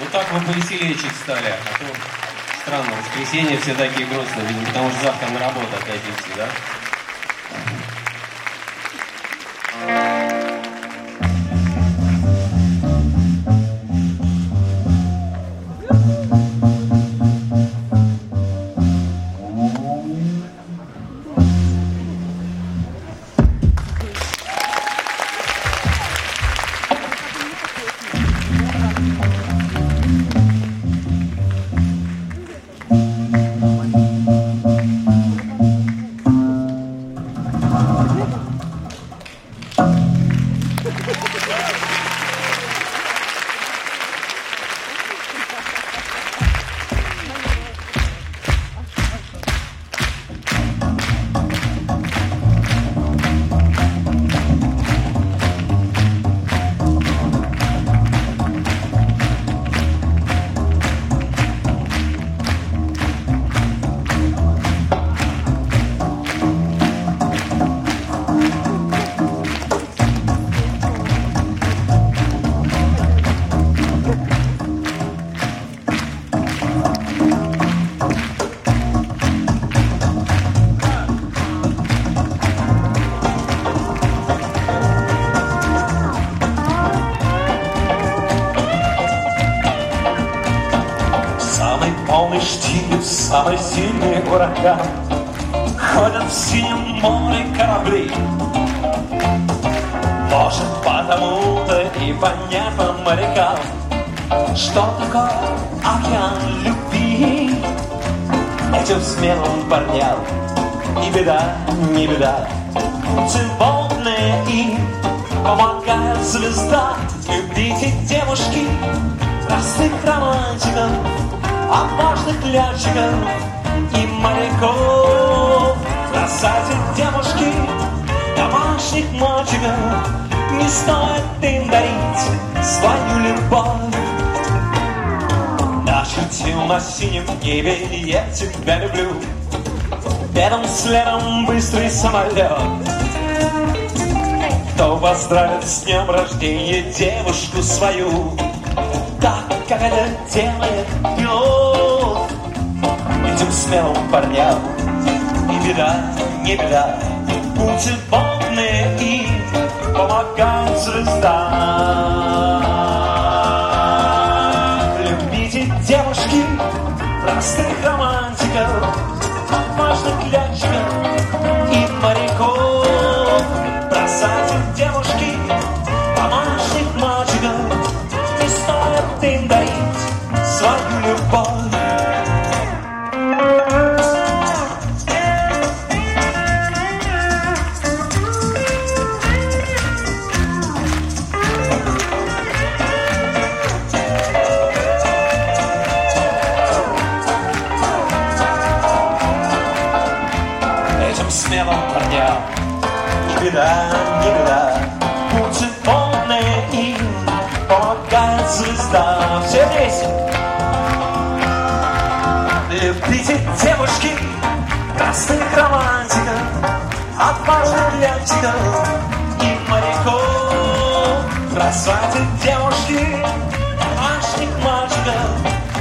Ну так вы повеселее чуть стали, а то странно, в воскресенье все такие грустные, видимо, потому что завтра на работу опять идти, да? Полный штиль, самый сильный ураган. Ходят в синем море корабли. Может, потому-то и понятно морякам, что такое океан любви. Этим смелым парням и беда, не беда. Сегодня им помогает звезда. Любите, девушки, простых романтиков, отважных летчиков и моряков. Бросайте, девушки, домашних мальчиков, не стоит им дарить свою любовь. На темно-синем небе я тебя люблю, рядом следом быстрый самолет. Кто поздравит с днем рождения девушку свою, так, как это делает пилот. Этим смелым парням и беда, не беда. Будьте волны и помогает звезда. Любите, девушки, простых романтиков, отважных летчиков и моряков. Бросайте, девушки, домашних мальчиков, не стоит им дарить свою любовь. Этим смелым парням не беда, не беда. Будьте полны им, помогает звезда. Все вместе. Любите, девушки, простых романтиков, отважных летчиков и моряков. Бросайте, девушки, домашних мальчиков,